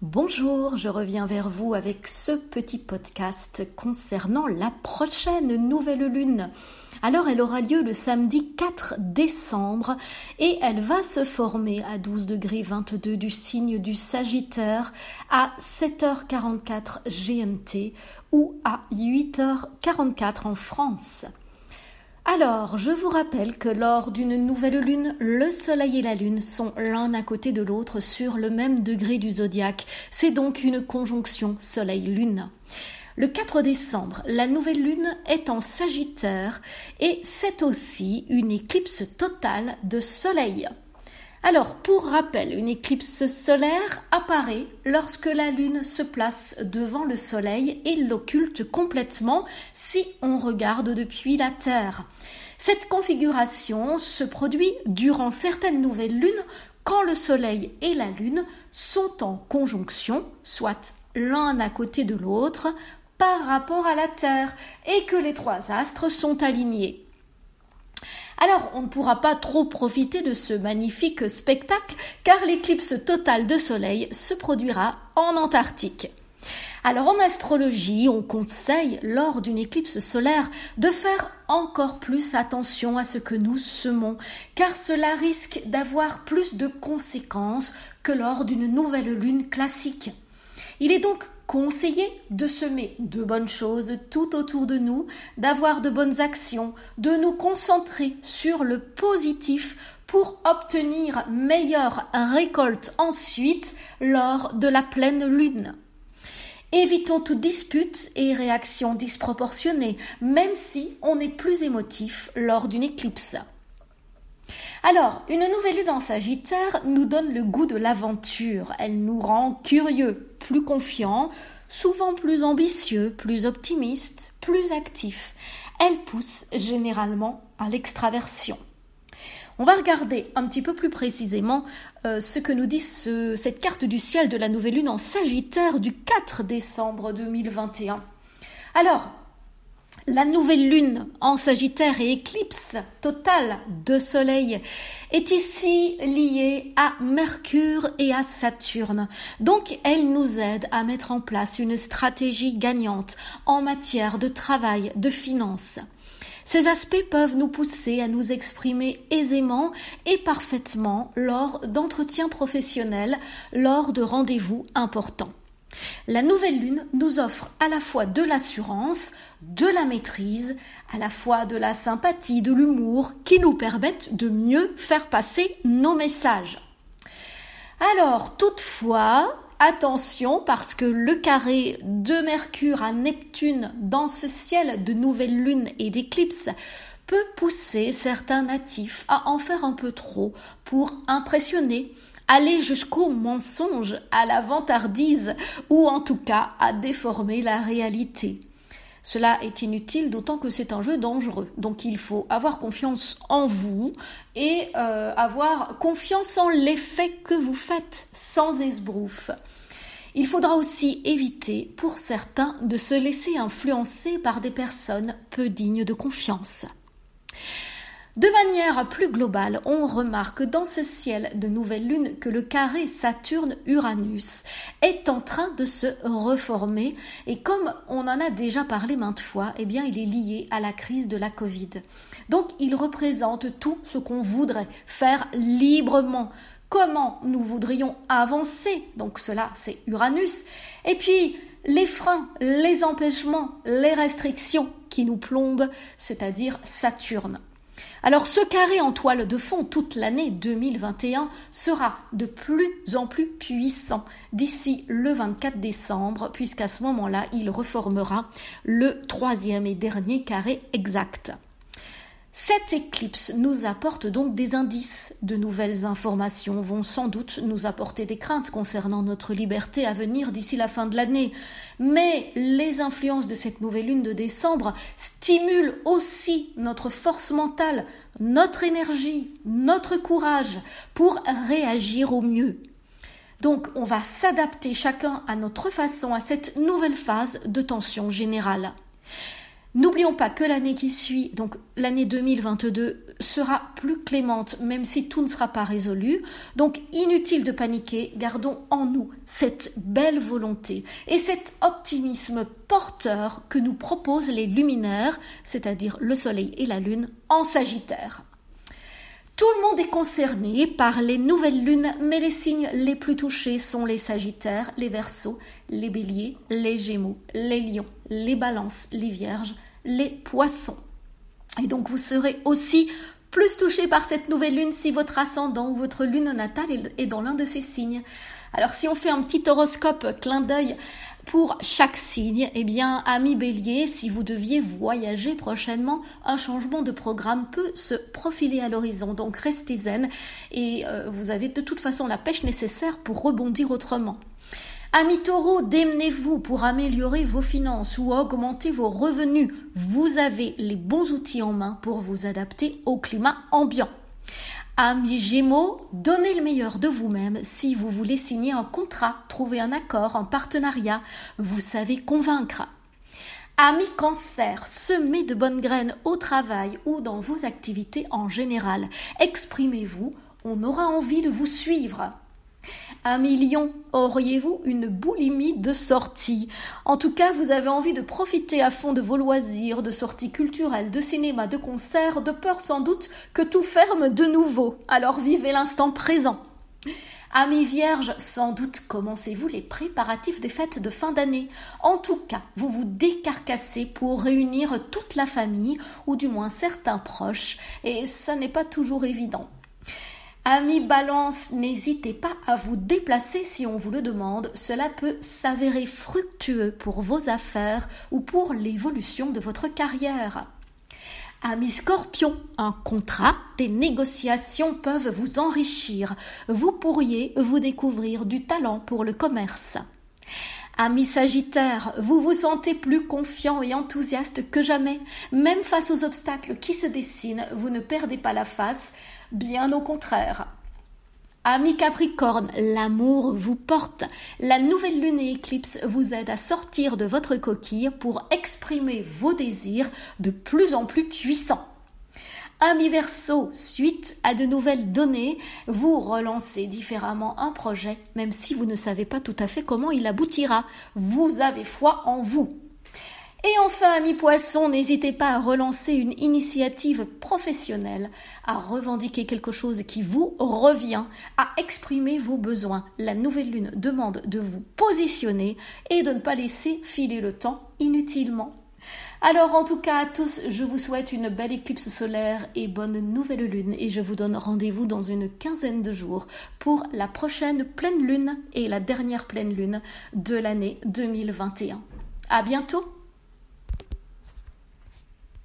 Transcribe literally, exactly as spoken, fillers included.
Bonjour, je reviens vers vous avec ce petit podcast concernant la prochaine nouvelle lune. Alors elle aura lieu le samedi quatre décembre et elle va se former à douze degrés vingt-deux du signe du Sagittaire à sept heures quarante-quatre G M T ou à huit heures quarante-quatre en France. Alors, je vous rappelle que lors d'une nouvelle lune, le soleil et la lune sont l'un à côté de l'autre sur le même degré du zodiaque. C'est donc une conjonction soleil-lune. Le quatre décembre, la nouvelle lune est en Sagittaire et c'est aussi une éclipse totale de soleil. Alors, pour rappel, une éclipse solaire apparaît lorsque la lune se place devant le soleil et l'occulte complètement si on regarde depuis la Terre. Cette configuration se produit durant certaines nouvelles lunes quand le soleil et la lune sont en conjonction, soit l'un à côté de l'autre, par rapport à la Terre et que les trois astres sont alignés. Alors, on ne pourra pas trop profiter de ce magnifique spectacle car l'éclipse totale de soleil se produira en Antarctique. Alors, en astrologie, on conseille lors d'une éclipse solaire de faire encore plus attention à ce que nous semons car cela risque d'avoir plus de conséquences que lors d'une nouvelle lune classique. Il est donc conseillé de semer de bonnes choses tout autour de nous, d'avoir de bonnes actions, de nous concentrer sur le positif pour obtenir meilleure récolte ensuite lors de la pleine lune. Évitons toute dispute et réaction disproportionnée, même si on est plus émotif lors d'une éclipse. Alors, une nouvelle lune en Sagittaire nous donne le goût de l'aventure. Elle nous rend curieux, plus confiants, souvent plus ambitieux, plus optimistes, plus actifs. Elle pousse généralement à l'extraversion. On va regarder un petit peu plus précisément euh, ce que nous dit ce, cette carte du ciel de la nouvelle lune en Sagittaire du quatre décembre deux mille vingt et un. Alors, la nouvelle lune en Sagittaire et éclipse totale de soleil est ici liée à Mercure et à Saturne. Donc, elle nous aide à mettre en place une stratégie gagnante en matière de travail, de finances. Ces aspects peuvent nous pousser à nous exprimer aisément et parfaitement lors d'entretiens professionnels, lors de rendez-vous importants. La nouvelle lune nous offre à la fois de l'assurance, de la maîtrise, à la fois de la sympathie, de l'humour qui nous permettent de mieux faire passer nos messages. Alors, toutefois, attention parce que le carré de Mercure à Neptune dans ce ciel de nouvelle lune et d'éclipse peut pousser certains natifs à en faire un peu trop pour impressionner, aller jusqu'au mensonge, à la vantardise ou en tout cas à déformer la réalité. Cela est inutile d'autant que c'est un jeu dangereux. Donc il faut avoir confiance en vous et euh, avoir confiance en l'effet que vous faites sans esbrouffe. Il faudra aussi éviter pour certains de se laisser influencer par des personnes peu dignes de confiance. De manière plus globale, on remarque dans ce ciel de nouvelle lune que le carré Saturne-Uranus est en train de se reformer et comme on en a déjà parlé maintes fois, eh bien il est lié à la crise de la Covid. Donc il représente tout ce qu'on voudrait faire librement. Comment nous voudrions avancer, donc cela c'est Uranus, et puis les freins, les empêchements, les restrictions qui nous plombent, c'est-à-dire Saturne. Alors ce carré en toile de fond toute l'année deux mille vingt et un sera de plus en plus puissant d'ici le vingt-quatre décembre puisqu'à ce moment-là il reformera le troisième et dernier carré exact. Cette éclipse nous apporte donc des indices, de nouvelles informations vont sans doute nous apporter des craintes concernant notre liberté à venir d'ici la fin de l'année. Mais les influences de cette nouvelle lune de décembre stimulent aussi notre force mentale, notre énergie, notre courage pour réagir au mieux. Donc on va s'adapter chacun à notre façon à cette nouvelle phase de tension générale. N'oublions pas que l'année qui suit, donc l'année deux mille vingt-deux, sera plus clémente, même si tout ne sera pas résolu. Donc, inutile de paniquer, gardons en nous cette belle volonté et cet optimisme porteur que nous proposent les luminaires, c'est-à-dire le Soleil et la Lune en Sagittaire. Tout le monde est concerné par les nouvelles lunes, mais les signes les plus touchés sont les Sagittaires, les Verseaux, les Béliers, les Gémeaux, les Lions, les Balances, les Vierges, les Poissons. Et donc vous serez aussi plus touchés par cette nouvelle lune si votre ascendant ou votre lune natale est dans l'un de ces signes. Alors si on fait un petit horoscope clin d'œil pour chaque signe, eh bien, amis Bélier, si vous deviez voyager prochainement, un changement de programme peut se profiler à l'horizon. Donc restez zen et euh, vous avez de toute façon la pêche nécessaire pour rebondir autrement. Amis Taureau, démenez-vous pour améliorer vos finances ou augmenter vos revenus. Vous avez les bons outils en main pour vous adapter au climat ambiant. Amis Gémeaux, donnez le meilleur de vous-même si vous voulez signer un contrat, trouver un accord, un partenariat. Vous savez convaincre. Amis Cancer, semez de bonnes graines au travail ou dans vos activités en général. Exprimez-vous, on aura envie de vous suivre. Amis Lion, auriez-vous une boulimie de sorties? En tout cas, vous avez envie de profiter à fond de vos loisirs, de sorties culturelles, de cinéma, de concerts, de peur sans doute que tout ferme de nouveau. Alors vivez l'instant présent. Amis Vierges, sans doute commencez-vous les préparatifs des fêtes de fin d'année. En tout cas, vous vous décarcassez pour réunir toute la famille, ou du moins certains proches, et ça n'est pas toujours évident. Amis Balance, n'hésitez pas à vous déplacer si on vous le demande. Cela peut s'avérer fructueux pour vos affaires ou pour l'évolution de votre carrière. Amis Scorpion, un contrat, des négociations peuvent vous enrichir. Vous pourriez vous découvrir du talent pour le commerce. Amis Sagittaire, vous vous sentez plus confiant et enthousiaste que jamais. Même face aux obstacles qui se dessinent, vous ne perdez pas la face, bien au contraire. Amis Capricorne, l'amour vous porte. La nouvelle lune et éclipse vous aident à sortir de votre coquille pour exprimer vos désirs de plus en plus puissants. Amis Verseau, suite à de nouvelles données, vous relancez différemment un projet, même si vous ne savez pas tout à fait comment il aboutira. Vous avez foi en vous. Et enfin, amis Poissons, n'hésitez pas à relancer une initiative professionnelle, à revendiquer quelque chose qui vous revient, à exprimer vos besoins. La nouvelle lune demande de vous positionner et de ne pas laisser filer le temps inutilement. Alors en tout cas à tous, je vous souhaite une belle éclipse solaire et bonne nouvelle lune et je vous donne rendez-vous dans une quinzaine de jours pour la prochaine pleine lune et la dernière pleine lune de l'année deux mille vingt et un. À bientôt!